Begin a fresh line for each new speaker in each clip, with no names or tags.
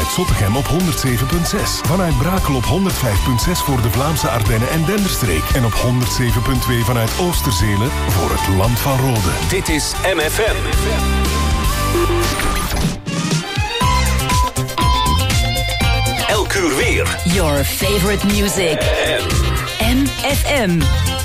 vanuit Zottegem op 107.6. Vanuit Brakel op 105.6 voor de Vlaamse Ardennen en Denderstreek. En op 107.2 vanuit Oosterzele voor het Land van Rode.
Dit is MFM. Elk uur weer.
Your favorite music. MFM.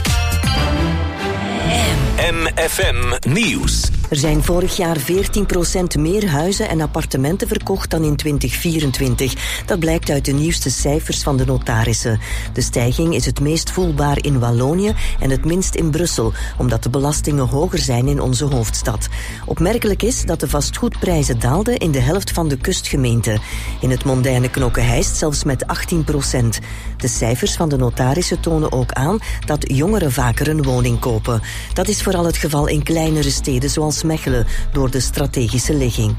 MFM Nieuws.
Er zijn vorig jaar 14% meer huizen en appartementen verkocht dan in 2024. Dat blijkt uit de nieuwste cijfers van de notarissen. De stijging is het meest voelbaar in Wallonië en het minst in Brussel, omdat de belastingen hoger zijn in onze hoofdstad. Opmerkelijk is dat de vastgoedprijzen daalden in de helft van de kustgemeenten. In het mondaine Knokke-Heist zelfs met 18%. De cijfers van de notarissen tonen ook aan dat jongeren vaker een woning kopen. Dat is vooral het geval in kleinere steden zoals Mechelen, door de strategische ligging.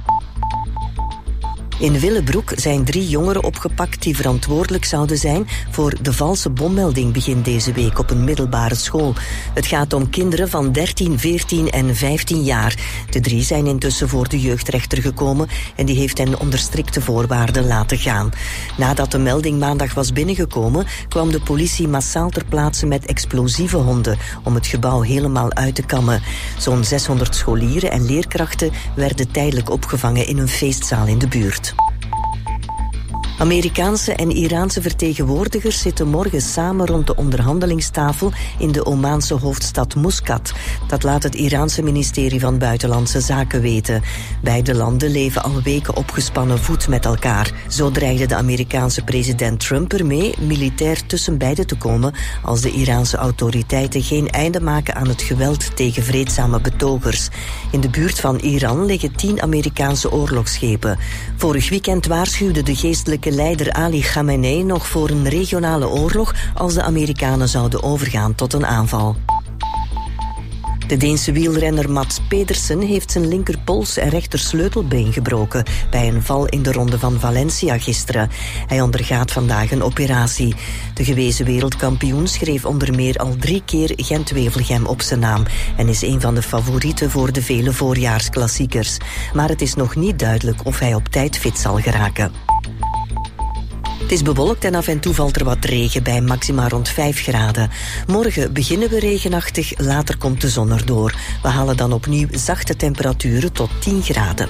In Willebroek zijn 3 jongeren opgepakt die verantwoordelijk zouden zijn voor de valse bommelding begin deze week op een middelbare school. Het gaat om kinderen van 13, 14 en 15 jaar. De 3 zijn intussen voor de jeugdrechter gekomen en die heeft hen onder strikte voorwaarden laten gaan. Nadat de melding maandag was binnengekomen, kwam de politie massaal ter plaatse met explosieve honden om het gebouw helemaal uit te kammen. Zo'n 600 scholieren en leerkrachten werden tijdelijk opgevangen in een feestzaal in de buurt. Amerikaanse en Iraanse vertegenwoordigers zitten morgen samen rond de onderhandelingstafel in de Omaanse hoofdstad Muscat. Dat laat het Iraanse ministerie van Buitenlandse Zaken weten. Beide landen leven al weken opgespannen voet met elkaar. Zo dreigde de Amerikaanse president Trump ermee militair tussen beiden te komen als de Iraanse autoriteiten geen einde maken aan het geweld tegen vreedzame betogers. In de buurt van Iran liggen 10 Amerikaanse oorlogsschepen. Vorig weekend waarschuwde de geestelijke leider Ali Khamenei nog voor een regionale oorlog als de Amerikanen zouden overgaan tot een aanval. De Deense wielrenner Mats Pedersen heeft zijn linkerpols en rechter sleutelbeen gebroken bij een val in de ronde van Valencia gisteren. Hij ondergaat vandaag een operatie. De gewezen wereldkampioen schreef onder meer al 3 keer Gent-Wevelgem op zijn naam en is een van de favorieten voor de vele voorjaarsklassiekers. Maar het is nog niet duidelijk of hij op tijd fit zal geraken. Het is bewolkt en af en toe valt er wat regen bij maxima rond 5 graden. Morgen beginnen we regenachtig, later komt de zon erdoor. We halen dan opnieuw zachte temperaturen tot 10 graden.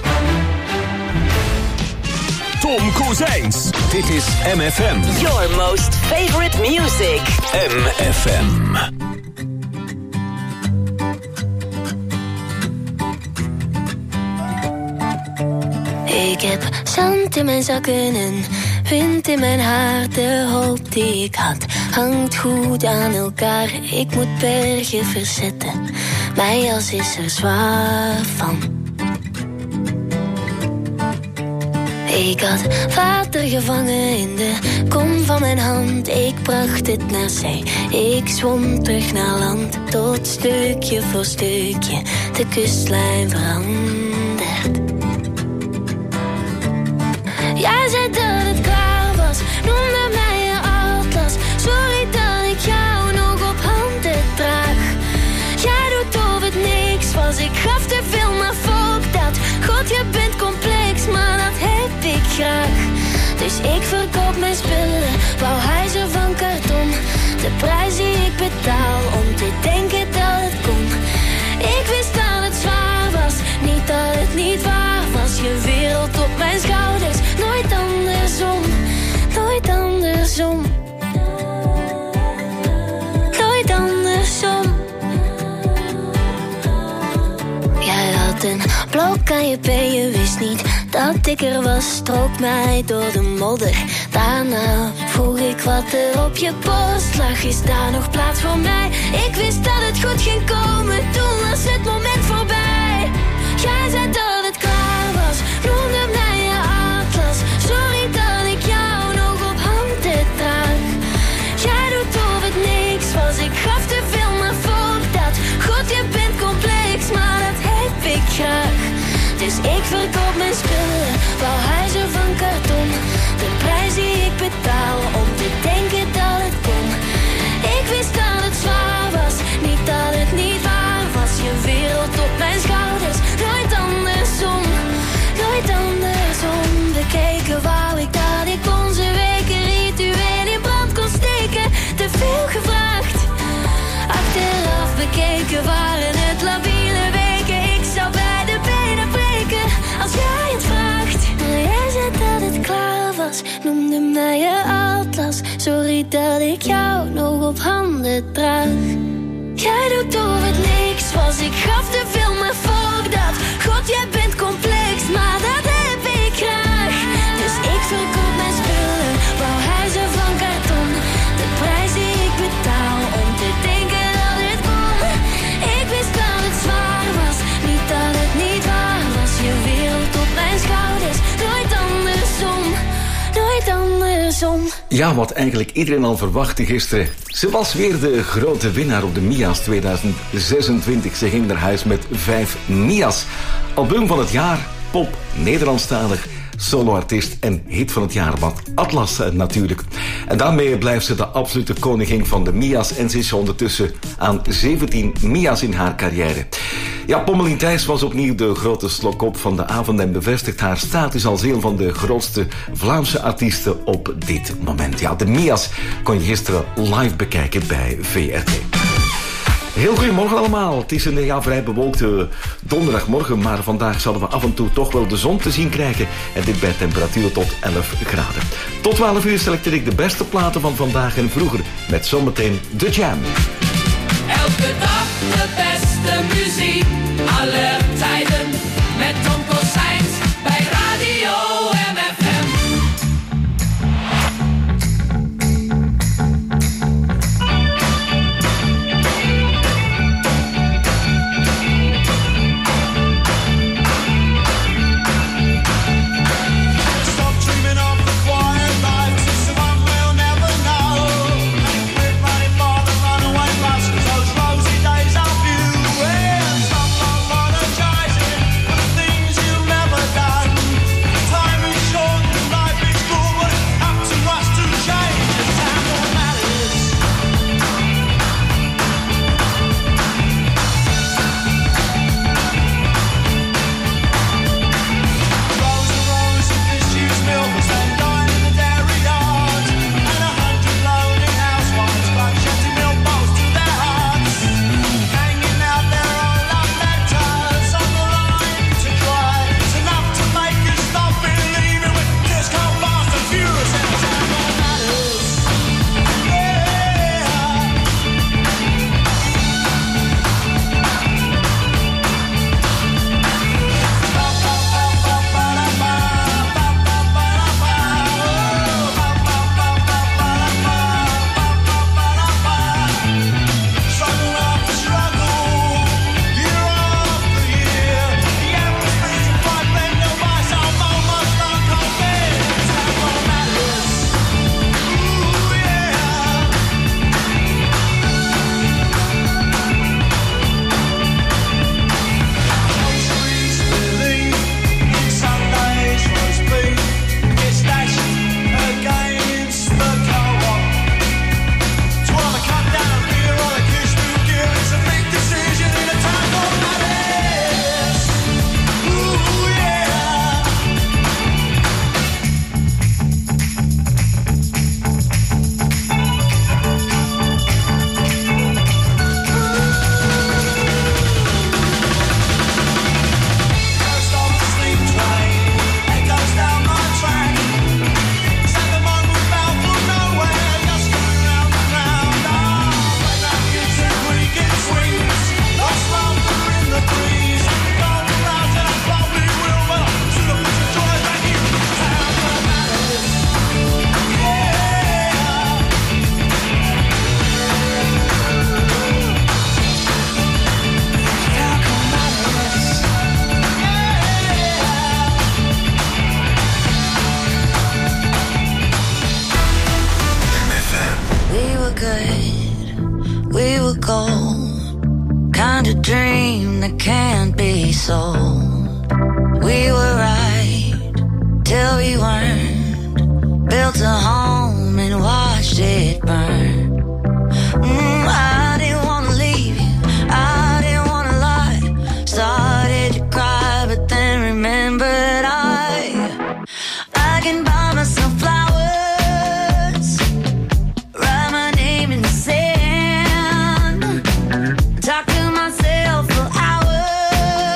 Tom Kozijns. Dit is MFM.
Your most favorite music.
MFM.
Ik heb zand in mijn zakken en wind in mijn haar. De hoop die ik had hangt goed aan elkaar. Ik moet bergen verzetten, mijn jas is er zwaar van. Ik had water gevangen in de kom van mijn hand. Ik bracht het naar zee, ik zwom terug naar land. Tot stukje voor stukje de kustlijn verandert. Jij zei dat het klaar was, noemde mij je atlas. Sorry dat ik jou nog op handen draag. Jij doet of het niks was, ik gaf te veel, maar fuck dat. God, je bent complex, maar dat heb ik graag. Dus ik verkoop mijn spullen, bouw huizen van karton. De prijs die ik betaal om te denken dat het kon. Ik wist dat het zwaar was, niet dat het niet waar was. Je wereld op mijn schouders, nooit andersom, nooit andersom. Nooit andersom. Jij had een blok aan je been, je wist niet dat ik er was. Strook mij door de modder, daarna vroeg ik wat er op je borst lag. Is daar nog plaats voor mij? Ik wist dat het goed ging komen, toen was het moment voorbij. Jij zei dat het klaar was, noemde mij je atlas. Sorry dat ik jou nog op handen draag. Jij doet of het niks was, ik gaf te veel, maar fuck dat. God, je bent complex, maar dat heb ik graag. Dus ik verkoop mijn spullen, bouw huizen van karton. De prijs die ik betaal om te denken dat het kon. Ik wist dat het zwaar was, niet dat het niet waar was. Je wereld op mijn schouders, nooit andersom, nooit andersom. Bekeken wou ik was, noemde mij je atlas. Sorry dat ik jou nog op handen draag. Jij doet of het niks was, ik gaf te veel maar voor dat. God, jij bent complex, maar dat heb ik graag. Dus ik verkoop mijn spullen, bouw huizen van karton. De prijs die ik betaal om te denken dat het kon. Ik wist dat het zwaar was, niet dat het niet waar was. Je wereld op mijn schouders, nooit andersom, nooit andersom.
Ja, wat eigenlijk iedereen al verwachtte gisteren. Ze was weer de grote winnaar op de Mia's 2026. Ze ging naar huis met 5 Mia's. Album van het jaar, pop, Nederlandstalig, soloartiest en hit van het jaar, wat Atlas natuurlijk. En daarmee blijft ze de absolute koningin van de Mia's en ze is ondertussen aan 17 Mia's in haar carrière. Ja, Pommelien Thijs was opnieuw de grote slok-op van de avond en bevestigt haar status als een van de grootste Vlaamse artiesten op dit moment. Ja, de Mia's kon je gisteren live bekijken bij VRT. Heel goedemorgen allemaal. Het is een vrij bewolkte donderdagmorgen, maar vandaag zullen we af en toe toch wel de zon te zien krijgen. En dit bij temperatuur tot 11 graden. Tot 12 uur selecteer ik de beste platen van vandaag en vroeger met zometeen The Jam.
Elke dag de beste muziek, alle tijden, met Tom Kozijns bij Radio MFM.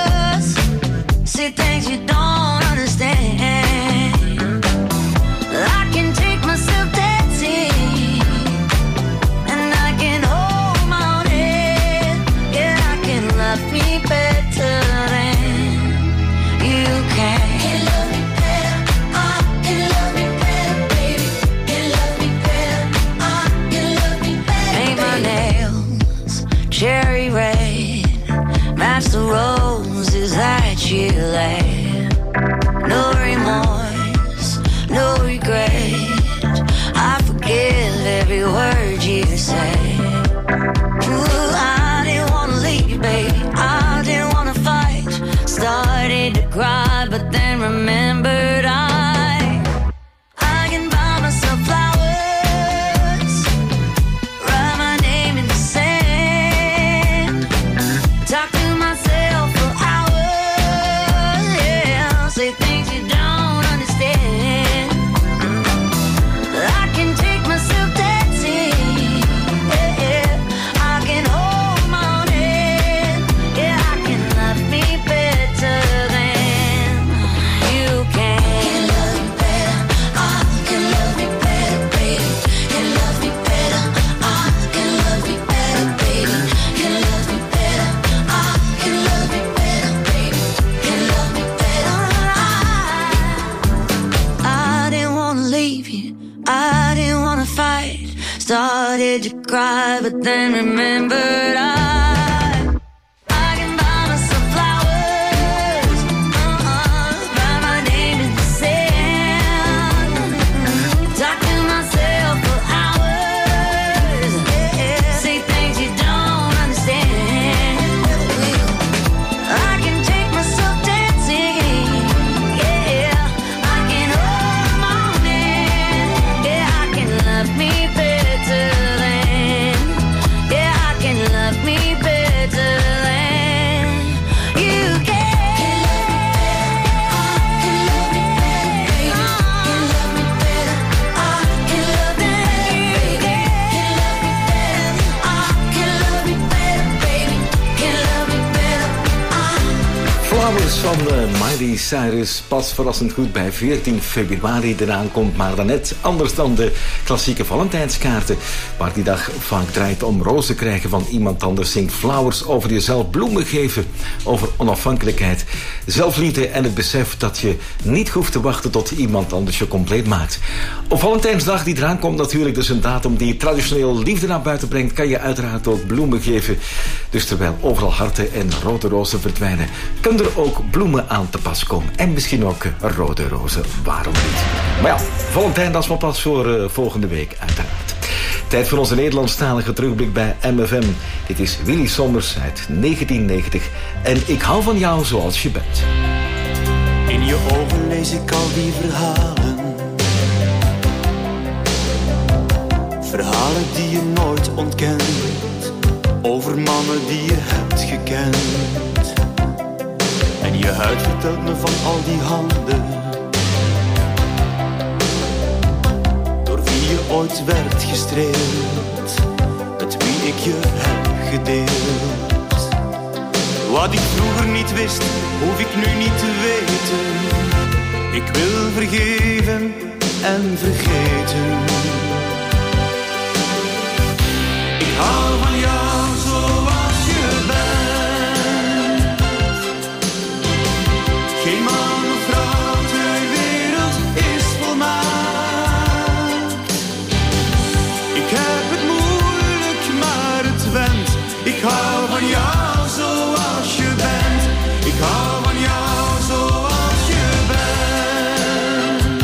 Things you don't understand.
Started to cry, but then remembered I can buy myself flowers, write my name in the sand, talk to myself for hours, say things you don't understand. I can take myself dancing, yeah, I can hold the morning, yeah, I can love me better than, yeah, I can love me better than you can. Can love me better, I can love me better, baby, can love me better.
Flowers van Miley Cyrus past verrassend goed bij 14 februari eraan komt, maar dan net anders dan de klassieke Valentijnskaarten, waar die dag vaak draait om rozen krijgen van iemand anders, zingt Flowers over jezelf bloemen geven, over onafhankelijkheid, zelfliefde en het besef dat je niet hoeft te wachten tot iemand anders je compleet maakt. Op Valentijnsdag die eraan komt natuurlijk, dus een datum die traditioneel liefde naar buiten brengt, kan je uiteraard ook bloemen geven. Dus terwijl overal harten en rode rozen verdwijnen, kunnen er ook bloemen aan te pas komen. En misschien ook rode rozen, waarom niet? Maar ja, Valentijn, dat is maar pas voor volgende week uiteraard. Tijd voor onze Nederlandstalige terugblik bij MFM. Dit is Willy Sommers uit 1990 en Ik hou van jou zoals je bent.
In je ogen lees ik al die verhalen. Verhalen die je nooit ontkent. Over mannen die je hebt gekend. En je huid vertelt me van al die handen. Door wie je ooit werd gestreeld. Met wie ik je heb gedeeld. Wat ik vroeger niet wist, hoef ik nu niet te weten. Ik wil vergeven en vergeten. Ik hou van jou zoals je bent. Geen man of vrouw ter wereld is volmaakt. Ik heb het moeilijk, maar het went. Ik hou van jou zoals je bent. Ik hou van jou zoals je bent.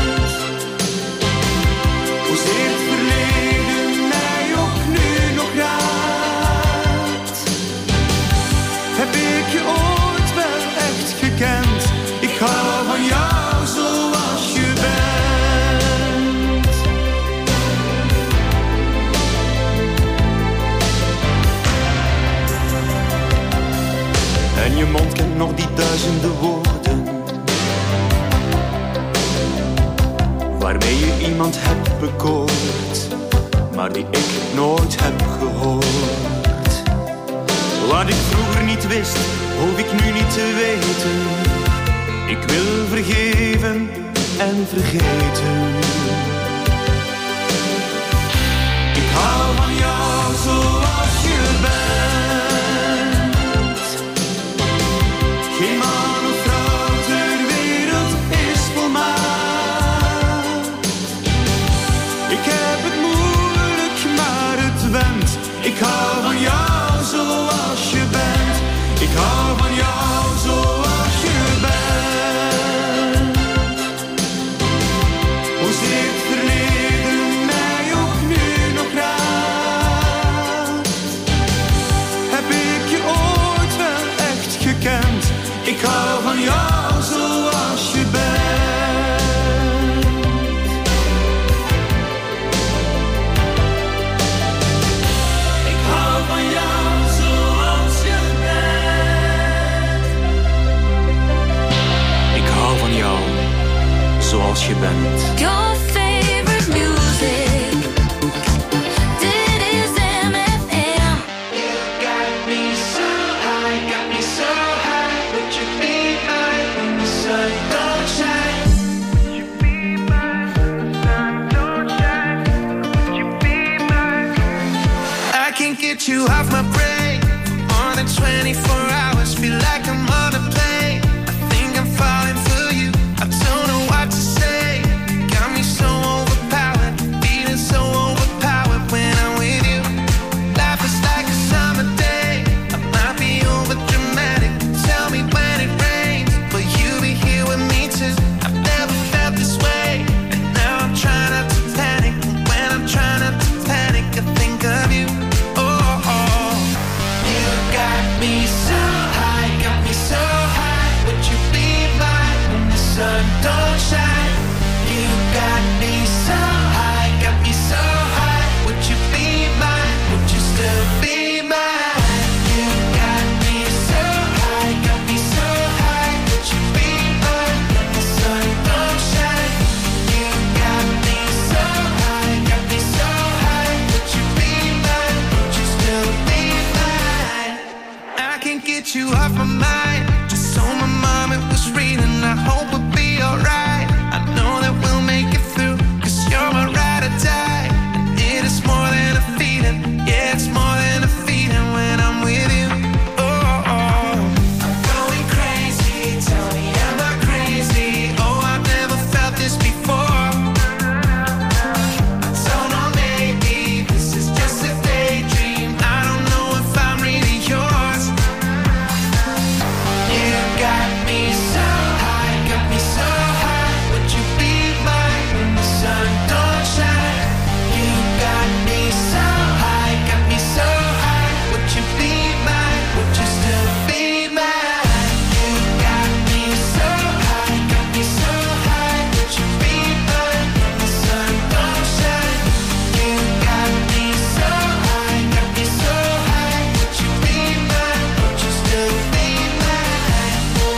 Hoezeer het verleden mij ook nu nog raakt. Heb ik je ooit wel echt gekend? Ik hou van jou zoals je bent. En je mond kent nog die duizenden woorden waarmee je iemand hebt bekoord, maar die ik nooit heb gehoord. Wat ik vroeger niet wist, hoef ik nu niet te weten. Ik wil vergeven en vergeten. Ik hou van jou zoals je bent. Geen man of vrouw ter wereld is volmaakt. Ik heb het moeilijk, maar het went. Ik hou van jou zoals je bent. Ik hou van jou zoals je bent. Hoezeer het verleden mij ook nu nog raakt. Heb ik je ooit wel echt gekend? Ik hou van jou zoals je bent. Ik hou van jou zoals je bent. Ik hou van jou zoals je bent.
Your favorite music. Dit is MFM.
You got me so high, would you be mine when the sun don't shine? Would you be mine when the sun don't shine? Would you be mine? I can't get you off my brain for more than 24 hours. Feel like I'm on a plane. I think I'm falling for you. I don't know what to say. Got me so don't shine. You got me so high, got me so high. Would you be mine? Would you still be mine? You got me so high, got me so high. Would you be mine? Let the sun don't shine. You got me so high, got me so high. Would you be mine? Would you still be mine? I can't get you off my mind. Just so my mom it was reading. I hope we'll be alright. I know that we'll make it through, 'cause you're my ride or die. And it is more than a feeling. Yeah, it's more than a feeling when I'm with you. Oh, oh. I'm going crazy. Tell me, am I crazy? Oh, I've never felt this before. I don't know, maybe this is just a daydream. I don't know if I'm really yours. You got me so high, got me so high. Would you be mine when the sun don't shine? You got me so high, got me so high. Would you be mine? Would you still be mine? You got me so high, got me so high. Would you be mine when the sun don't shine? You got me so high, got me so high. Would you be mine? Would you still be mine?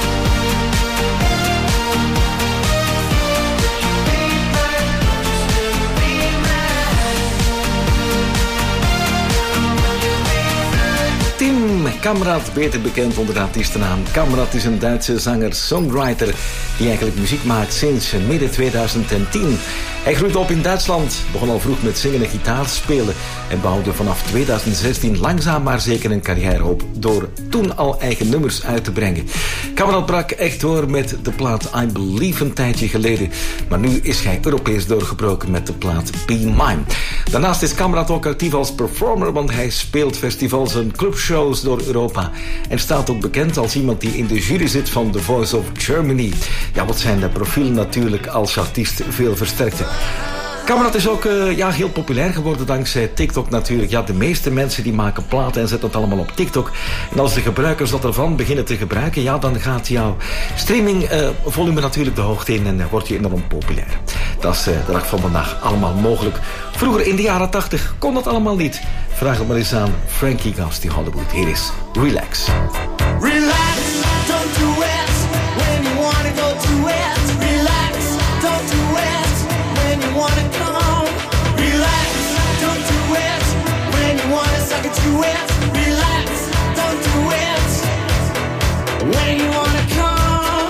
Tim Kamrat, beter bekend onder de artiestennaam Kamrat, is een Duitse zanger-songwriter die eigenlijk muziek maakt sinds midden 2010. Hij groeide op in Duitsland, begon al vroeg met zingen en gitaar spelen en bouwde vanaf 2016 langzaam maar zeker een carrière op door toen al eigen nummers uit te brengen. Kamrat brak echt door met de plaat I Believe een tijdje geleden, maar nu is hij Europees doorgebroken met de plaat Be Mine. Daarnaast is Kamrat ook actief als performer, want hij speelt festivals en clubshows door Europa en staat ook bekend als iemand die in de jury zit van The Voice of Germany. Ja, wat zijn de profielen natuurlijk als artiest veel versterkte. Kamrat is ook heel populair geworden dankzij TikTok natuurlijk. Ja, de meeste mensen die maken platen en zetten het allemaal op TikTok. En als de gebruikers dat ervan beginnen te gebruiken, ja, dan gaat jouw streamingvolume natuurlijk de hoogte in en word je enorm populair. Dat is de dag van vandaag allemaal mogelijk. Vroeger in de jaren 80 kon dat allemaal niet. Vraag het maar eens aan Frankie Goes to Hollywood. Hier is Relax.
Relax, don't do it when you wanna go to it. Relax, don't do it when you wanna come. Relax, don't do it when you wanna suck it to it. Relax, don't do it when you wanna come.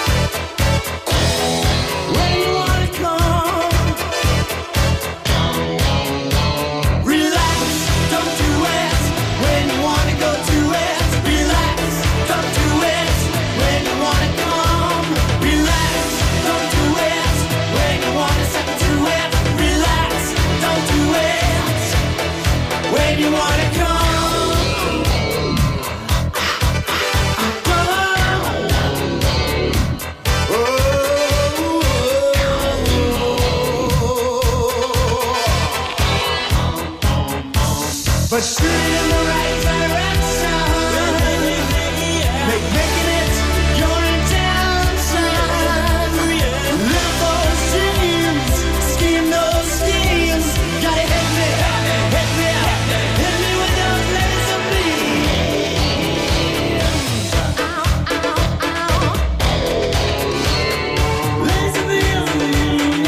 When you wanna come. Relax, don't do it when you wanna go to it. Relax, don't do it when you wanna come. Relax, don't do it when you wanna suck it to it. Relax, don't do it when you wanna come. But shoot in the right direction. Making it your intention. Live those dreams, scheme those schemes. Gotta hit me, hit me, hit me with those laser beams. Laser beams.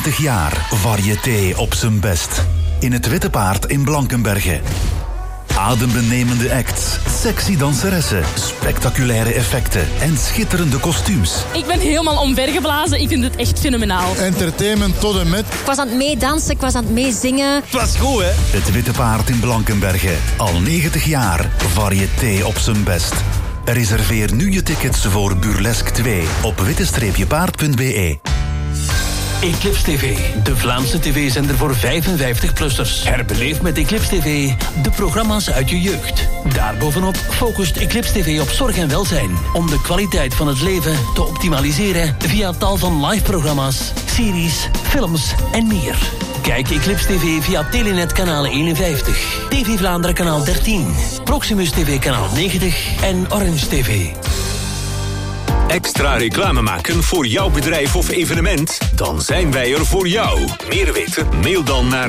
20 jaar variété op zijn best. In het Witte Paard in Blankenberge. Adembenemende acts, sexy danseressen, spectaculaire effecten en schitterende kostuums.
Ik ben helemaal omvergeblazen. Ik vind het echt fenomenaal.
Entertainment tot en met.
Ik was aan het meedansen, ik was aan het meezingen.
Het was goed, hè?
Het Witte Paard in Blankenberge. Al 90 jaar variété op zijn best. Reserveer nu je tickets voor Burlesque 2 op witte-paard.be.
Eclipse TV, de Vlaamse tv-zender voor 55-plussers. Herbeleef met Eclipse TV de programma's uit je jeugd. Daarbovenop focust Eclipse TV op zorg en welzijn. Om de kwaliteit van het leven te optimaliseren via tal van live-programma's, series, films en meer. Kijk Eclipse TV via Telenet kanaal 51, TV Vlaanderen kanaal 13, Proximus TV kanaal 90 en Orange TV.
Extra reclame maken voor jouw bedrijf of evenement? Dan zijn wij er voor jou. Meer weten? Mail dan naar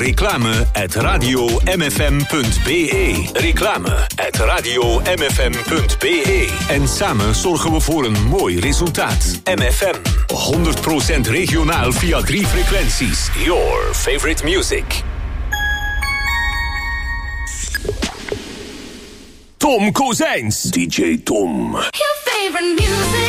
reclame@radiomfm.be. Reclame@radiomfm.be. En samen zorgen we voor een mooi resultaat. MFM. 100% regionaal via 3 frequenties. Your favorite music. Tom Kozijns. DJ Tom.
Your favorite music.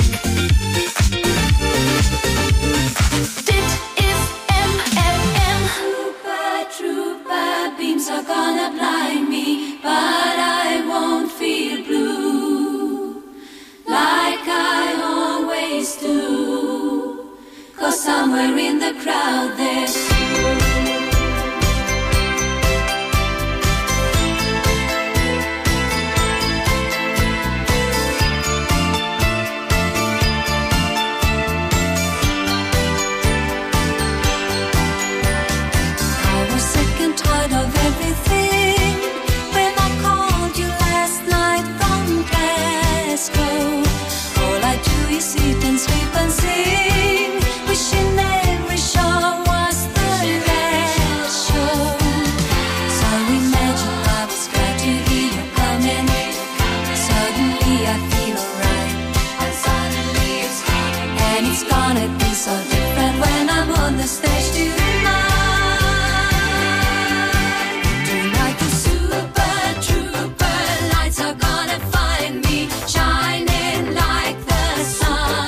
Dit is MFM. Trooper, beams are gonna blind me, but I won't feel blue like I always do. 'Cause somewhere in the crowd there's sleep and sing, wishing every show was the last show. So imagine I was glad to hear you coming. Suddenly I feel alright, and suddenly it's coming. And it's gonna be so different when I'm on the stage tonight. Tonight the super trooper lights are gonna find me shining like the sun.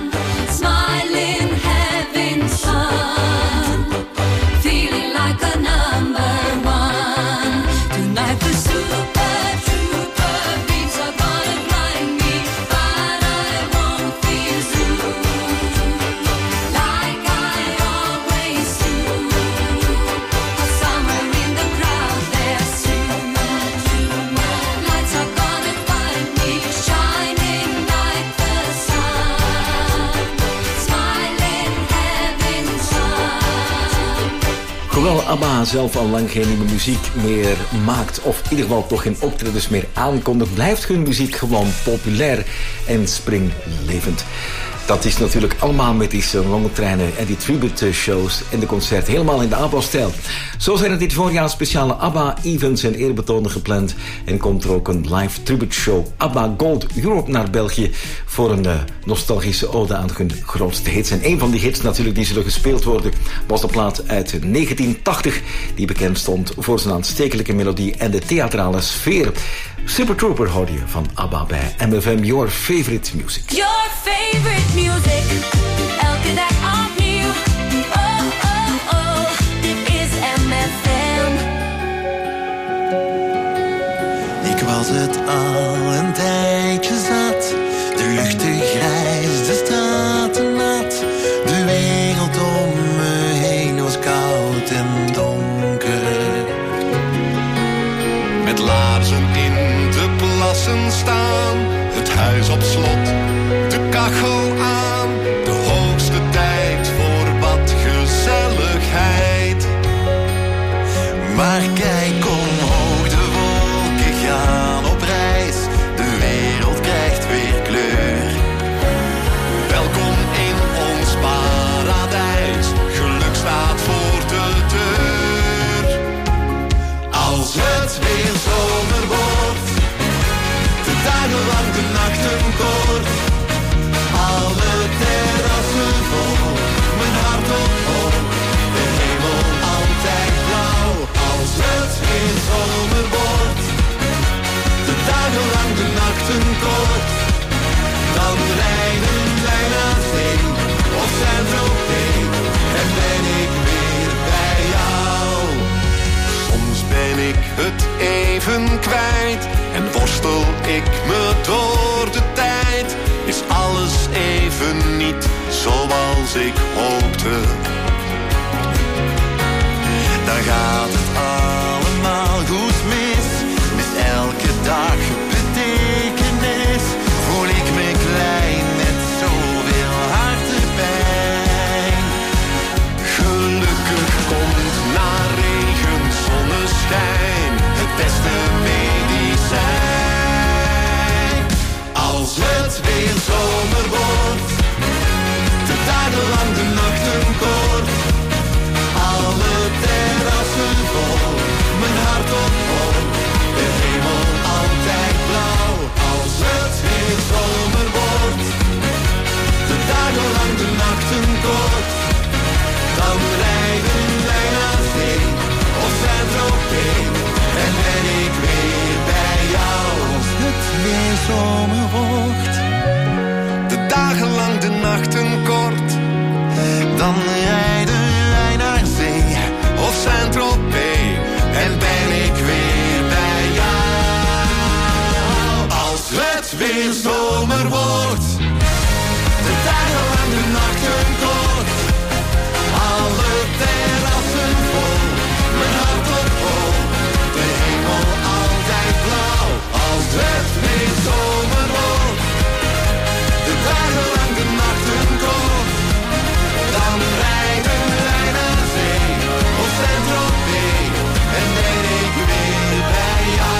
Smiling, having fun, feeling like a
Hoewel ABBA zelf al lang geen nieuwe muziek meer maakt, of in ieder geval toch geen optredens meer aankondigt, blijft hun muziek gewoon populair en springlevend. Dat is natuurlijk allemaal met die lange treinen en die tribute shows en de concerten helemaal in de ABBA-stijl. Zo zijn er dit voorjaar speciale ABBA-events en eerbetonen gepland. En komt er ook een live tribute show ABBA Gold Europe naar België voor een nostalgische ode aan hun grootste hits. En een van die hits natuurlijk die zullen gespeeld worden was de plaat uit 1980 die bekend stond voor zijn aanstekelijke melodie en de theatrale sfeer. Super Trooper hoorde je van ABBA bij MFM, Your Favorite Music.
Your favorite music, elke dag opnieuw. Oh, oh, oh, dit is MFM.
Ik was het al een tijdje zat. De lucht te grijs, de straten nat. De wereld om me heen was koud en donker. Met laarzen in de plassen staan. Het huis op slot, de kachel aan. De hoogste tijd voor wat gezelligheid. Maar kijk omhoog, de wolken gaan op reis. De wereld krijgt weer kleur. Welkom in ons paradijs. Geluk staat voor de deur. Als het weer zomer wordt, de dagen lang, de nachten kort. Alle terrassen vol, mijn hart op hoog. De hemel altijd blauw. Als het weer zomer wordt, de dagen lang, de nachten kort. Dan rijden wij naar zee, of Saint-Tropez, en ben ik weer bij jou. Soms ben ik het even kwijt en worstel ik me door de tijd. Is alles even niet zoals ik hoopte. Dan gaat het allemaal goed mis. Met elke dag betekenis. Voel ik me klein met zoveel hartepijn. Gelukkig komt na regen zonneschijn het beste medicijn. Als het weer zomer wordt, de dagen lang, de nachten kort. Alle terrassen vol, mijn hart op hoog. De hemel altijd blauw. Als het weer zomer wordt, de dagen lang, de nachten kort. Dan rijden wij naar zee, of Saint-Tropez, en ben ik weer bij jou. Als het weer zomer wordt, de dagen lang, de nachten kort. Dan rijden wij naar zee, of Saint-Tropez, en ben ik weer bij jou. Als het weer zomer wordt, de dagen lang, de nachten kort. Alle terrassen vol, mijn hart op hoog. De hemel altijd blauw. Als het weer zomer wordt, de dagen lang, de nachten kort. Dan rijden wij naar zee, of Saint-Tropez, en ben ik weer bij jou.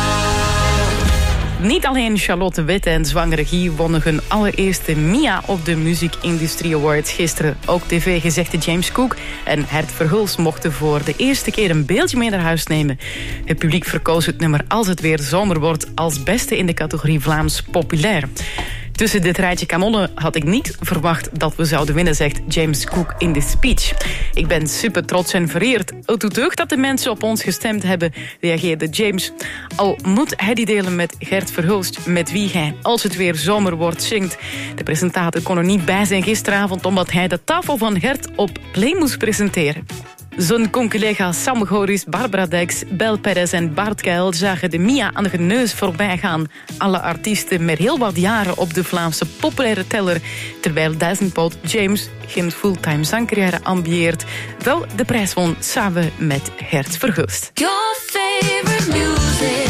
Niet alleen Charlotte Witte en Zwangere Regie wonnen hun allereerste Mia op de Music Industry Awards gisteren. Ook tv-gezegde James Cook en Gert Verhulst mochten voor de eerste keer een beeldje mee naar huis nemen. Het publiek verkoos het nummer Als het weer zomer wordt als beste in de categorie Vlaams populair. Tussen dit rijtje kanonnen had ik niet verwacht dat we zouden winnen, zegt James Cook in de speech. Ik ben super trots en vereerd. Het doet deugd dat de mensen op ons gestemd hebben, reageerde James. Al moet hij die delen met Gert Verhulst, met wie hij Als het weer zomer wordt zingt. De presentator kon er niet bij zijn gisteravond, omdat hij de tafel van Gert op Play moest presenteren. Zijn conculega's Sam Goris, Barbara Dex, Bel Perez en Bart Keil zagen de Mia aan de neus voorbij gaan. Alle artiesten met heel wat jaren op de Vlaamse populaire teller, terwijl duizendpoot James geen fulltime zangcarrière ambieert, wel de prijs won samen met Gert Verhulst.
Your favorite music.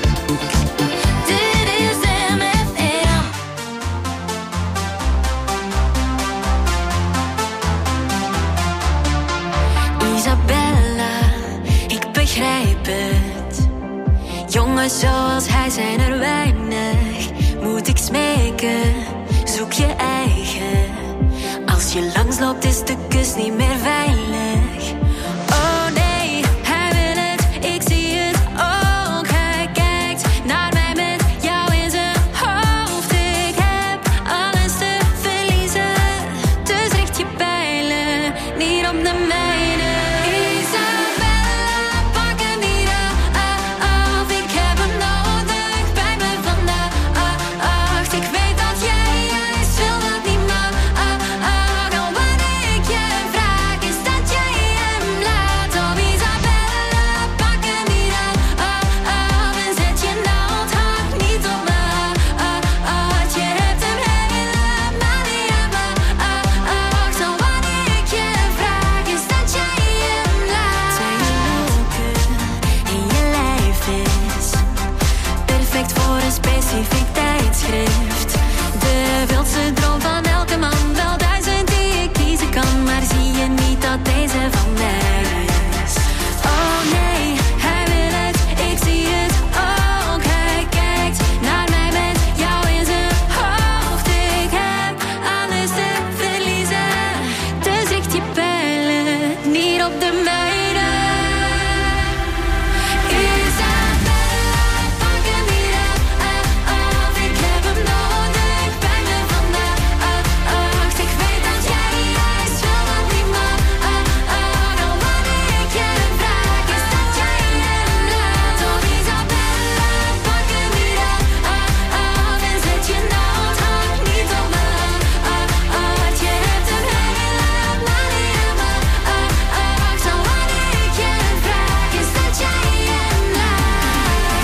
Dit is MFM. Isabella Jongens zoals hij zijn er weinig. Moet ik smeken, zoek je eigen. Als je langsloopt is de kus niet meer veilig. Oh nee, hij wil het, ik zie het ook. Hij kijkt naar mij met jou in zijn hoofd. Ik heb alles te verliezen, dus richt je pijlen niet op de mijne. Isabella, pak hem niet af. Ik heb hem nodig bij me vandaag. Ik weet dat jij juist wil dat niet mag. Al wat ik je vraag is dat jij hem laat. Oh Isabella, pak hem niet af. En zet je nou het hart niet op me. Je hebt hem helemaal niet aan me. Al wat ik je vraag is dat jij hem laat. Zijn je loken in je lijf is perfect voor een specifiek tijdschrift. De wildste droom van elke man, wel 1000 die ik kiezen kan. Maar zie je niet dat deze van mij is? Oh nee, hij wil het, ik zie het ook. Hij kijkt naar mij met jou in zijn hoofd. Ik heb alles te verliezen, dus richt je pijlen niet op de mijne. Isabella, pak hem niet af. Ik heb hem nodig bij me vandaag. Ik weet dat jij juist wil dat niet mag. Al wat ik je vraag is dat jij hem laat. Oh Isabella, pak hem niet af. En zet je nou het hart niet op me. Je hebt hem helemaal niet aan me. Al wat ik je vraag is dat jij hem laat.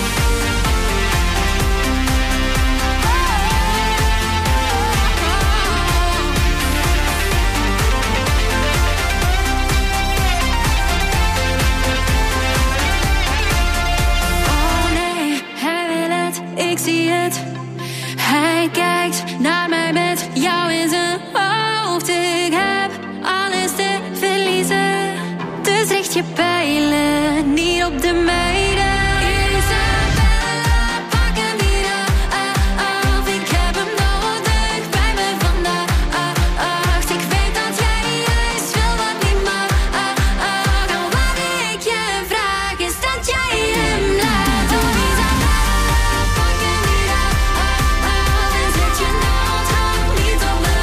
Oh nee, hij wil het, ik zie het. Hij kijkt naar mij met jou in zijn hoofd. Ik heb alles te verliezen, dus richt je pijlen niet op de meiden. Isabella, pak hem niet af. Ik heb hem nodig bij me vandaag. Ik weet dat jij juist wil wat niet mag. Al wat ik je vraag is dat jij hem laat. Oh Isabella, pak hem niet af. En zet je nou het hart niet op me.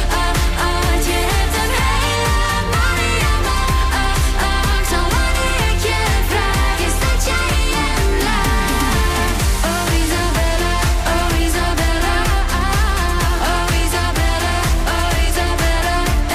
Je hebt hem helemaal niet aan me. Al wat ik je vraag is dat jij hem laat. Oh Isabella, oh Isabella. Oh Isabella, oh Isabella.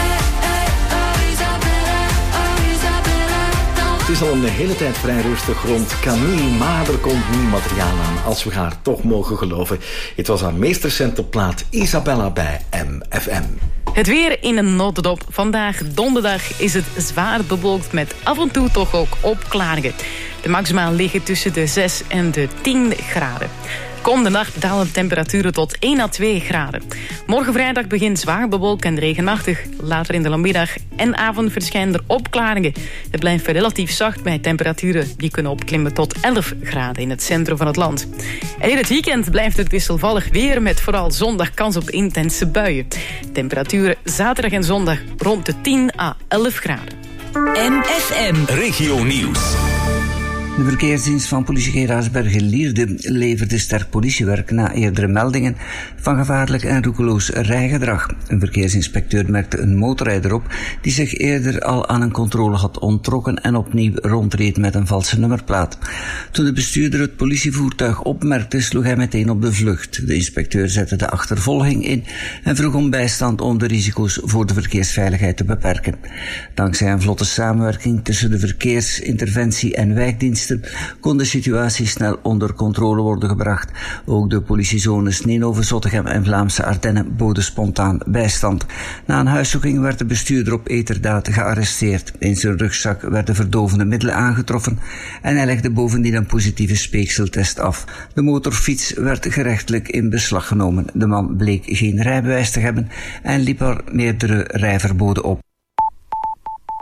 Oh Isabella, oh Isabella.
Het is al een hele tijd vrij rustig rond Camille, maar er komt nieuw materiaal aan, als we haar toch mogen geloven. Het was haar meest recente plaat Isabella bij MFM.
Het weer in een notendop. Vandaag donderdag is het zwaar bewolkt met af en toe toch ook opklaringen. De maximaal liggen tussen de 6 en de 10 graden. Komende nacht dalen de temperaturen tot 1 à 2 graden. Morgen vrijdag begint zwaar bewolkt en regenachtig. Later in de namiddag en avond verschijnen er opklaringen. Het blijft relatief zacht bij temperaturen die kunnen opklimmen tot 11 graden in het centrum van het land. En in het weekend blijft het wisselvallig weer met vooral zondag kans op intense buien. Temperaturen zaterdag en zondag rond de 10 à 11 graden.
MFM
Regio Nieuws.
De verkeersdienst van politie Geraardsbergen-Lierde leverde sterk politiewerk na eerdere meldingen van gevaarlijk en roekeloos rijgedrag. Een verkeersinspecteur merkte een motorrijder op die zich eerder al aan een controle had onttrokken en opnieuw rondreed met een valse nummerplaat. Toen de bestuurder het politievoertuig opmerkte, sloeg hij meteen op de vlucht. De inspecteur zette de achtervolging in en vroeg om bijstand om de risico's voor de verkeersveiligheid te beperken. Dankzij een vlotte samenwerking tussen de verkeersinterventie en wijkdiensten kon de situatie snel onder controle worden gebracht. Ook de politiezones Ninove, Zottegem en Vlaamse Ardennen boden spontaan bijstand. Na een huiszoeking werd de bestuurder op eterdaad gearresteerd. In zijn rugzak werden verdovende middelen aangetroffen en hij legde bovendien een positieve speekseltest af. De motorfiets werd gerechtelijk in beslag genomen. De man bleek geen rijbewijs te hebben en liep er meerdere rijverboden op.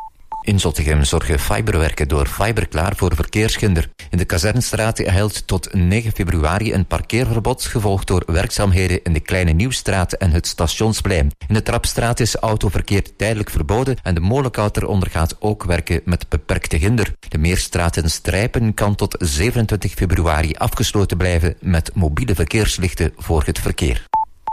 In Zottegem zorgen fiberwerken door Fiberklaar voor verkeershinder. In de Kazernstraat geldt tot 9 februari een parkeerverbod, gevolgd door werkzaamheden in de Kleine Nieuwstraat en het Stationsplein. In de Trapstraat is autoverkeer tijdelijk verboden en de Molenkouter ondergaat ook werken met beperkte hinder. De Meerstraat in Strijpen kan tot 27 februari afgesloten blijven met mobiele verkeerslichten voor het verkeer.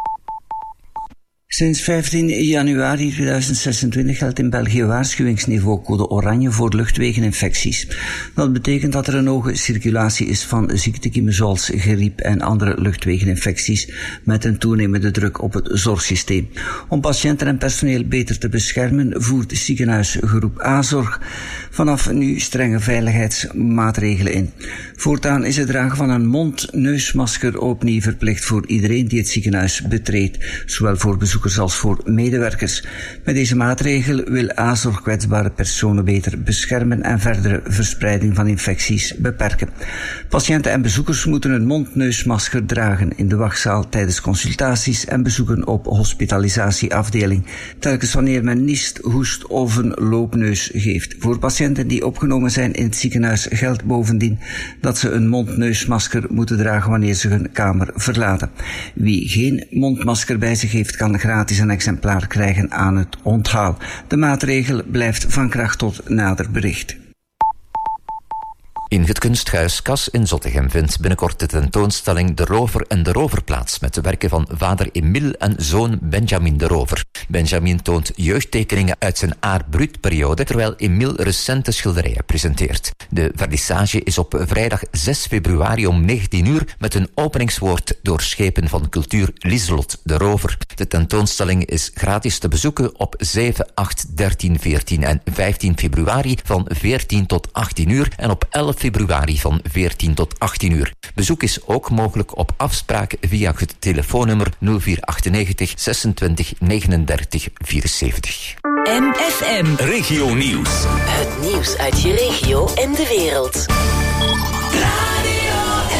Sinds 15 januari 2026 geldt in België waarschuwingsniveau code oranje voor luchtwegeninfecties. Dat betekent dat er een hoge circulatie is van ziektekiemen zoals griep en andere luchtwegeninfecties met een toenemende druk op het zorgsysteem. Om patiënten en personeel beter te beschermen voert ziekenhuisgroep A-zorg vanaf nu strenge veiligheidsmaatregelen in. Voortaan is het dragen van een mond-neusmasker opnieuw verplicht voor iedereen die het ziekenhuis betreedt, zowel voor bezoekers als voor medewerkers. Met deze maatregel wil A-zorg kwetsbare personen beter beschermen en verdere verspreiding van infecties beperken. Patiënten en bezoekers moeten een mond-neusmasker dragen in de wachtzaal tijdens consultaties en bezoeken op hospitalisatieafdeling, telkens wanneer men niest, hoest of een loopneus geeft. Voor patiënten die opgenomen zijn in het ziekenhuis geldt bovendien dat ze een mond-neusmasker moeten dragen wanneer ze hun kamer verlaten. Wie geen mondmasker bij zich heeft, kan gratis een exemplaar krijgen aan het onthaal. De maatregel blijft van kracht tot nader bericht.
In het kunsthuis Kas in Zottegem vindt binnenkort de tentoonstelling De Rover en de Rover plaats met de werken van vader Emile en zoon Benjamin de Rover. Benjamin toont jeugdtekeningen uit zijn Aar-Brut-periode, terwijl Emile recente schilderijen presenteert. De vernissage is op vrijdag 6 februari om 19 uur met een openingswoord door schepen van cultuur Lieselot de Rover. De tentoonstelling is gratis te bezoeken op 7, 8, 13, 14 en 15 februari van 14 tot 18 uur en op 11 februari van 14 tot 18 uur. Bezoek is ook mogelijk op afspraak via het telefoonnummer 0498 26 39 74.
MFM.
Regio Nieuws.
Het nieuws uit je regio en de wereld.
Radio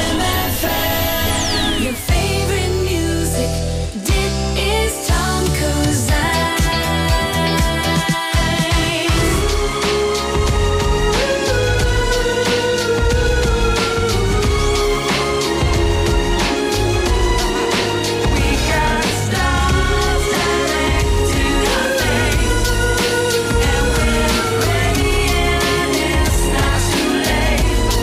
MFM. Your favorite music. Dit is Tom Kozijn. We got stars direct to our face, and we're praying it's not too late.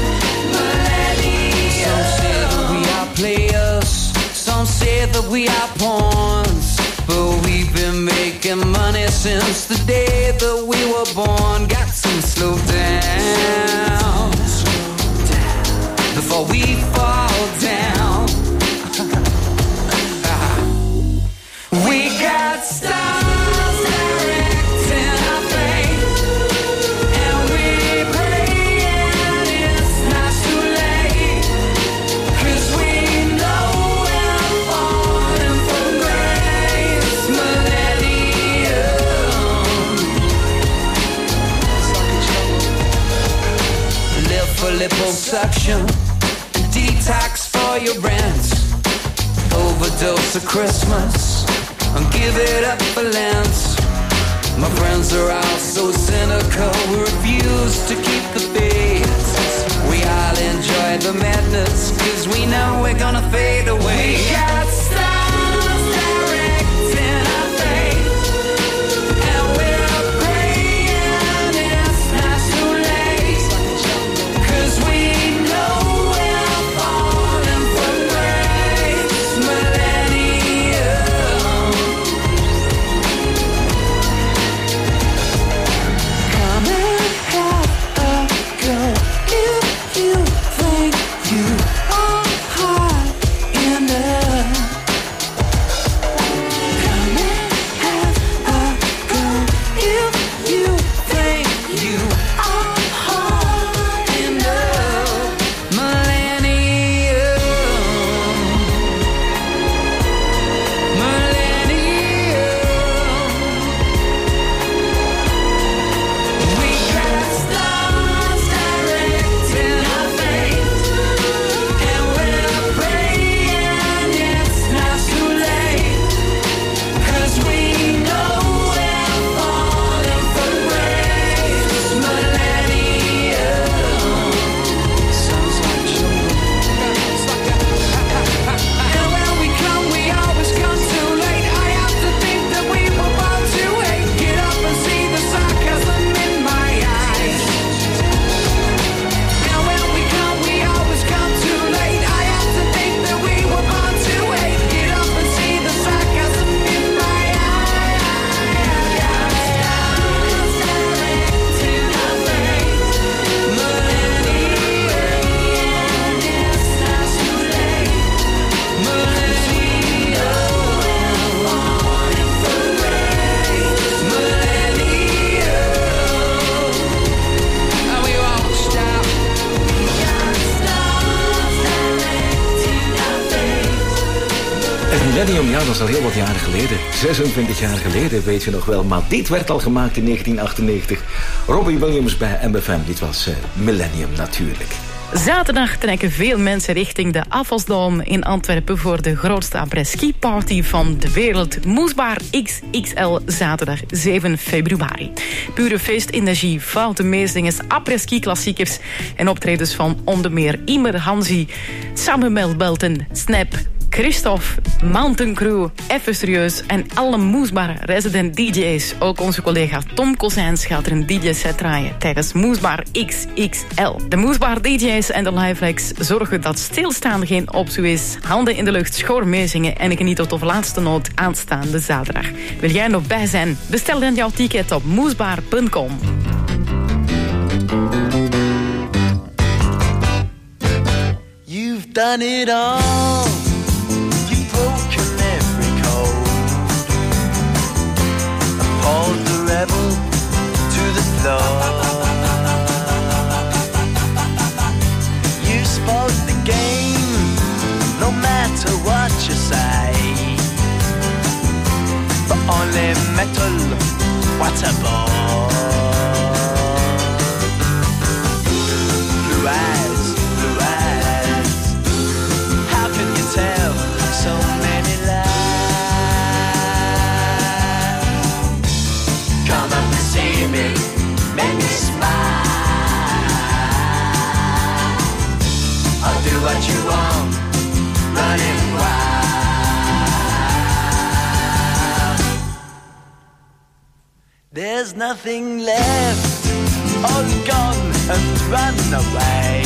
Some say that we are players, some say that we are pawns, but we've been making money since the day that we were born. Got to slow down before we fall down. We got stars directing our fate, and we praying it's not too late, 'cause we know we're falling from grace. Millennium. Live for liposuction, detox for your rent, overdose of Christmas, and give it up for Lent. My friends are all so cynical, we refuse to keep the faith. We all enjoy the madness, 'cause we know we're gonna fade away. We got stars directing our fate, and we're praying it's not too late, 'cause we know we're falling from grace. Millennium. Come and have a go if you think you are hot enough.
Ja, dat is al heel wat jaren geleden. 26 jaar geleden, weet je nog wel. Maar dit werd al gemaakt in 1998. Robbie Williams bij MFM. Dit was Millennium natuurlijk.
Zaterdag trekken veel mensen richting de Afvalsdome in Antwerpen voor de grootste après-ski party van de wereld. Moesbaar XXL, zaterdag 7 februari. Pure feestenergie, foute meezingers, après-ski klassiekers en optredens van onder meer Imer Hansi, Samuel Belton, Snap, Christophe, Mountain Crew, Even Serieus en alle Moesbaar resident DJ's. Ook onze collega Tom Kozijns gaat er een DJ-set draaien tijdens Moesbaar XXL. De Moesbaar DJ's en de liveacts zorgen dat stilstaan geen optie is. Handen in de lucht, schoor meezingen en geniet tot de laatste noot aanstaande zaterdag. Wil jij nog bij zijn? Bestel dan jouw ticket op moesbaar.com.
You've done it all. Broken every code, appalled the rebel to the floor. You spoke the game, no matter what you say. But only metal, what a bore. Blue eyes, how can you tell? So many lies. Come up and see me, make me smile. I'll do what you want, running wild. There's nothing left, all gone and run away.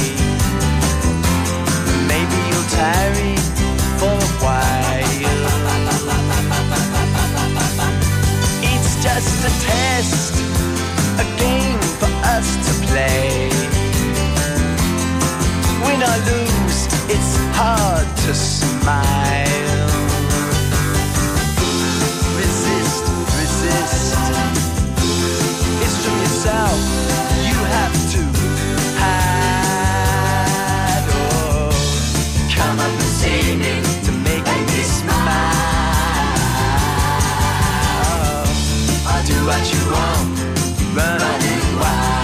Maybe you'll tarry for a while. It's just a test, a game for us to play. Win or lose, it's hard to smile. Resist, it's from yourself you have to hide. Oh, come up and see me to make me smile. I'll do what you want, running wild.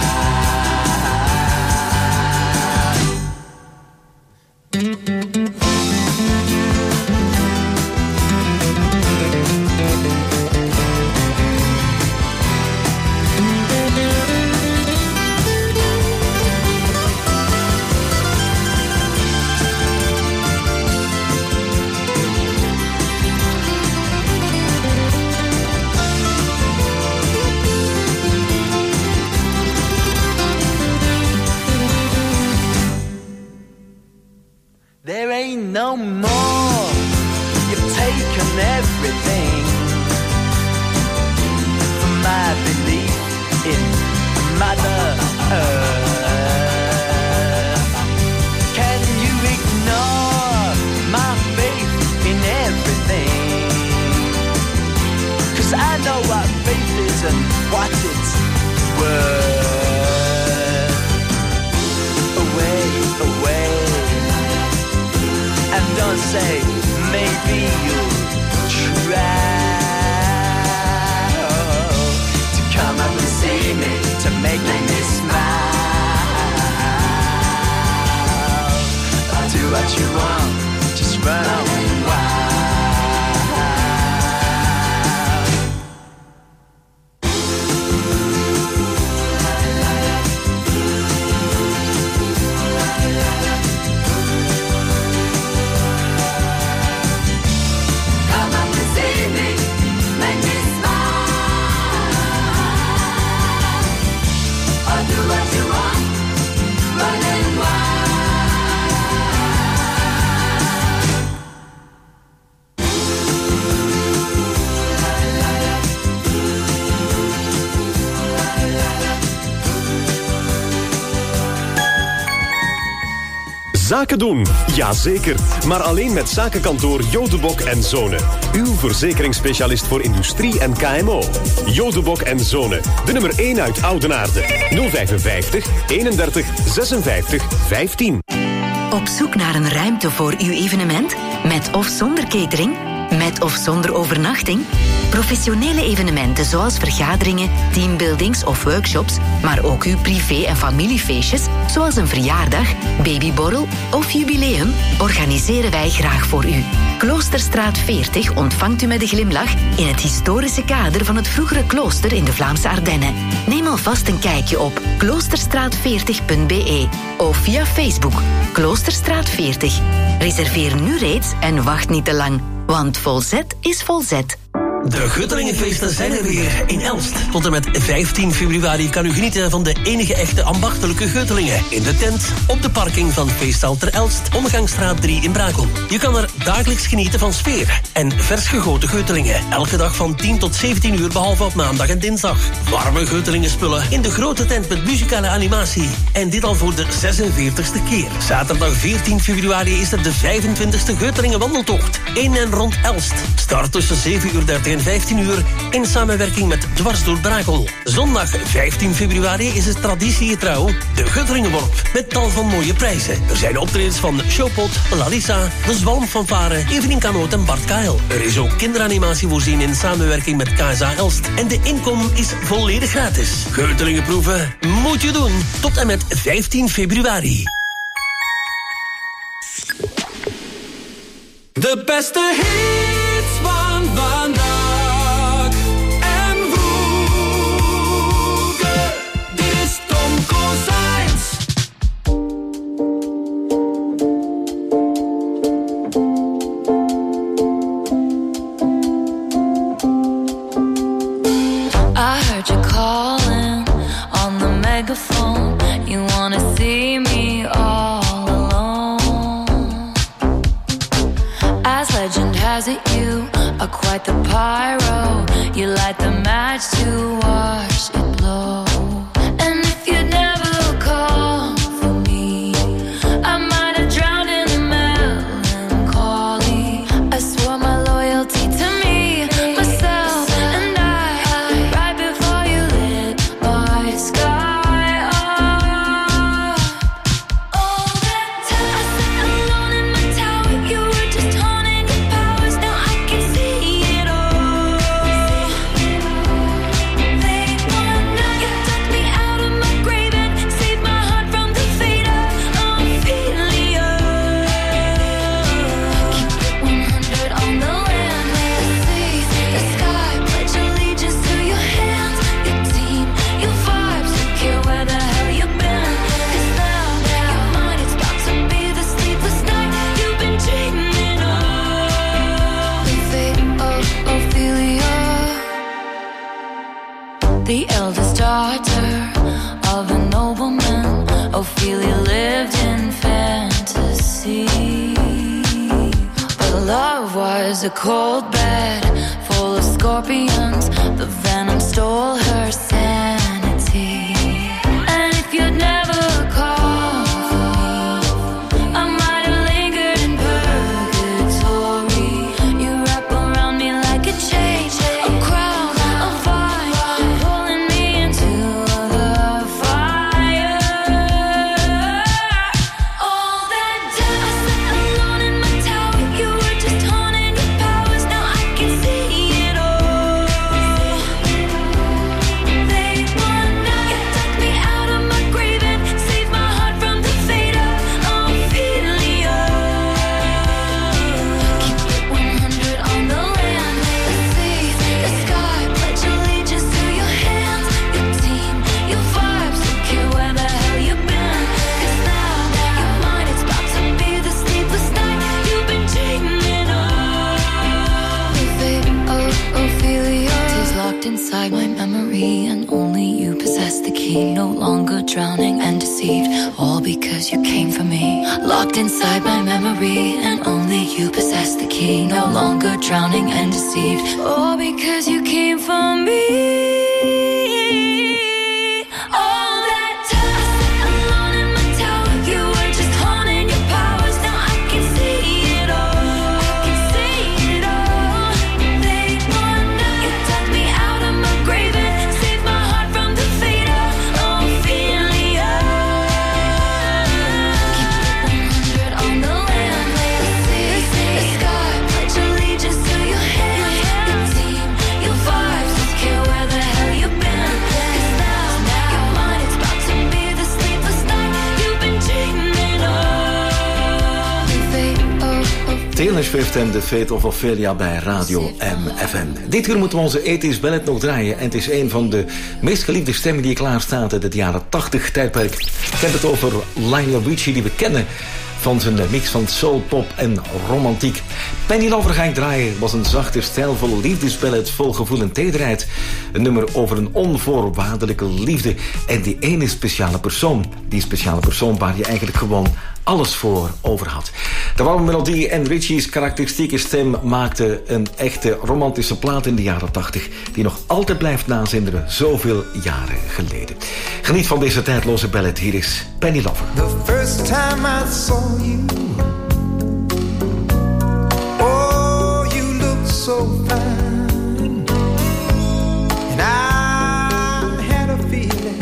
There ain't no more. You've taken everything from my belief in Mother Earth. Can you ignore my faith in everything? 'Cause I know what faith is and what it's worth. Away, away. And don't say, maybe you'll try to come up and see me, to make me smile. I'll do what you want, just run on wild.
Zaken doen, jazeker. Maar alleen met zakenkantoor Jodebok en Zonen. Uw verzekeringsspecialist voor industrie en KMO. Jodebok en Zonen. De nummer 1 uit Oudenaarde. 055 31 56 15.
Op zoek naar een ruimte voor uw evenement? Met of zonder catering? Met of zonder overnachting? Professionele evenementen zoals vergaderingen, teambuildings of workshops, maar ook uw privé- en familiefeestjes, zoals een verjaardag, babyborrel of jubileum, organiseren wij graag voor u. Kloosterstraat 40 ontvangt u met een glimlach in het historische kader van het vroegere klooster in de Vlaamse Ardennen. Neem alvast een kijkje op kloosterstraat40.be of via Facebook Kloosterstraat 40. Reserveer nu reeds en wacht niet te lang, want Volzet is Volzet.
De Guttelingenfeesten zijn er weer in Elst. Tot en met 15 februari kan u genieten van de enige echte ambachtelijke Guttelingen. In de tent, op de parking van Feestzaal ter Elst, Omgangsstraat 3 in Brakel. Je kan er dagelijks genieten van sfeer en vers gegoten Guttelingen. Elke dag van 10 tot 17 uur, behalve op maandag en dinsdag. Warme Guttelingen spullen in de grote tent met muzikale animatie. En dit al voor de 46e keer. Zaterdag 14 februari is er de 25e Guttelingen wandeltocht. In en rond Elst. Start tussen 7:30 en 15 uur in samenwerking met Dwars door Brakel. Zondag 15 februari is het traditiegetrouw de Guttelingenworp met tal van mooie prijzen. Er zijn optredens van Showpot, Larissa, de Zwalmfanfare, Evelien Kanoot en Bart Kael. Er is ook kinderanimatie voorzien in samenwerking met KSA Elst. En de inkom is volledig gratis. Guttelingen proeven moet je doen tot en met 15 februari.
De beste hits van vandaag en vroeger. Dit is Tom Kozijns.
I heard you calling on the megaphone. You wanna see me all alone. As legend has it, you are quite the pyro. You light the match to watch it blow. And if you'd never call for me, I might have drowned in the melancholy. I swore my loyalty to me, myself, and I, right before you lit my sky up. All that time I sat alone in my tower, you were just haunting your powers. Now I can see it all. Late one night, you took me out of my grave and saved my heart from the fate of Ophelia. Keep it 100 on the land, the sea, the sky. Pledge allegiance to your hands, your team, your vibes. Don't care where the hell you've been. 'Cause now your mind is about to be the sleepless night you've been dreaming of. The fate of Ophelia, the eldest daughter of a nobleman. Ophelia lived in fantasy, but love was a cold bed full of scorpions. The venom stole her sanity. And if you'd never called for me, I might have lingered in purgatory. You wrap around me like a chain, a crown, a vine, pulling me into the fire. All that time I sat alone in my tower, you were just haunting your powers. Now I can see it all. Late one night, you took me out of my grave and saved my heart from the fate of Ophelia. Keep it 100 on the land, the sea, the sky. Pledge allegiance to your hands, your team, your vibes. Don't care where the hell you've been. 'Cause now your mind is about to be the sleepless night you've been dreaming of. The fate of Ophelia is locked inside my memory, and only you possess the key. No longer drowning and deceived, all because you came for me. Locked inside my memory, and only you possess the key. No longer drowning and deceived, all because you came for me. All that time I sat alone in my tower, you were just haunting your powers. Now I can see it all. I can see it all. Late one night, you took me out of my grave and saved my heart from the fate of Ophelia. Keep it 100 on the land, the sea, the sky. Pledge allegiance to
Taylor Swift en The Fate of Ophelia bij Radio MFM. Dit uur moeten we onze 80s ballad nog draaien. En het is een van de meest geliefde stemmen die klaar staat uit het jaren 80 tijdperk. Ik heb het over Lionel Richie, die we kennen van zijn mix van soul, pop en romantiek. Penny Lover ga ik draaien was een zachte, stijlvolle liefdesballad vol gevoel en tederheid. Een nummer over een onvoorwaardelijke liefde en die ene speciale persoon. Die speciale persoon waar je eigenlijk gewoon alles voor over had. De warme melodie en Richie's karakteristieke stem maakten een echte romantische plaat in de jaren 80... die nog altijd blijft nazinderen, zoveel jaren geleden. Geniet van deze tijdloze ballad. Hier is Penny Lover.
The first time I saw you, oh, you looked so fine, and I had a feeling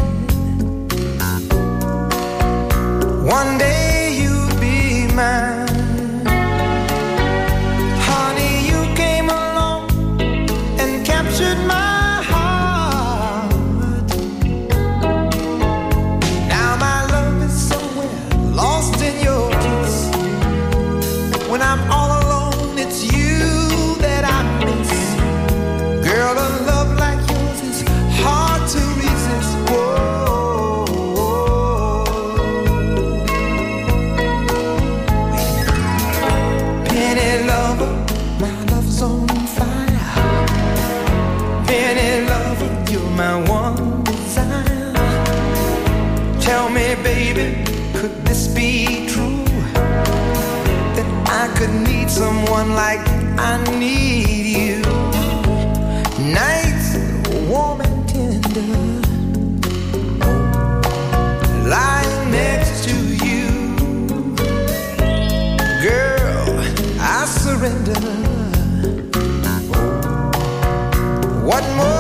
one day mine. Honey, you came along and captured my heart. Now my love is somewhere lost in your kiss. When I'm all alone, it's you that I miss. Girl, a love like yours is hard to resist. Whoa. My one desire. Tell me, baby, could this be true? That I could need someone like I need you. Nights warm and tender, lying next to you. Girl, I surrender. What more?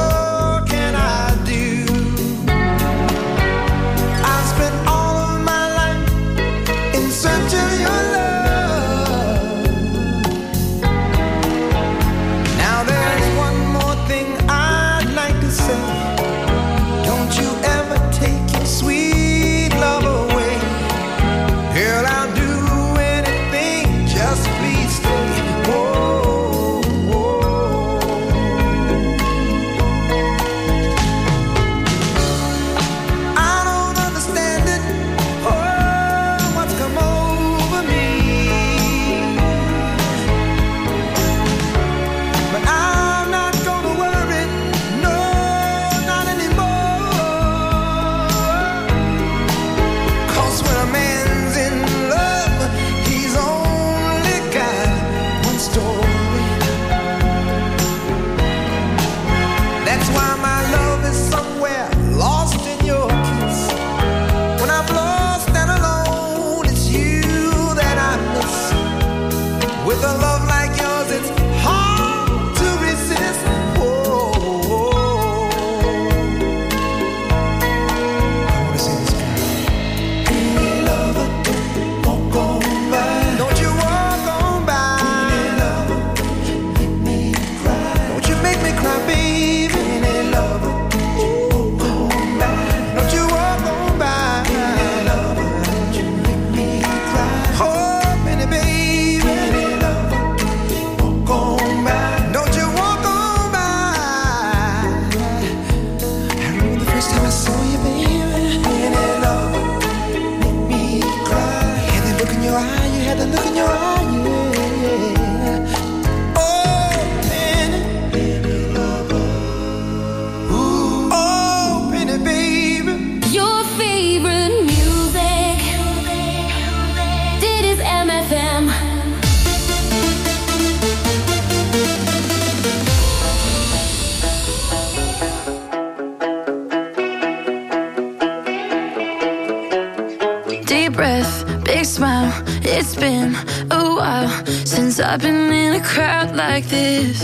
It's been a while since I've been in a crowd like this.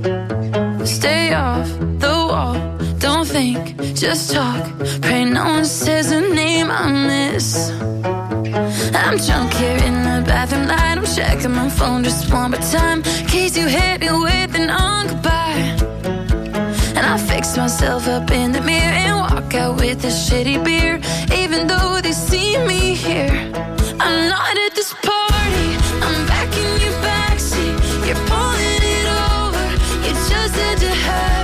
Stay off the wall, don't think, just talk. Pray no one says a name I miss. I'm drunk here in the bathroom light, I'm checking my phone just one more time, in case you hit me with an on goodbye. And I fix myself up in the mirror and walk out with a shitty beer, even though they see me here. I'm not at this party, I'm back in your backseat. You're pulling it over. You just said to her.